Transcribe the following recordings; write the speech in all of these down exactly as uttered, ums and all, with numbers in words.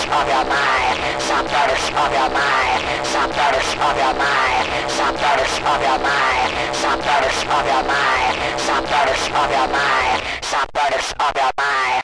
of your mind, some voters of your mind, some voters of your mind, some voters of your mind, some voters of your mind, some voters of your mind, some voters of your mind.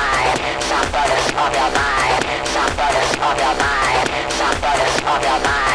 Of your mind, some voters of your mind, some voters of your mind.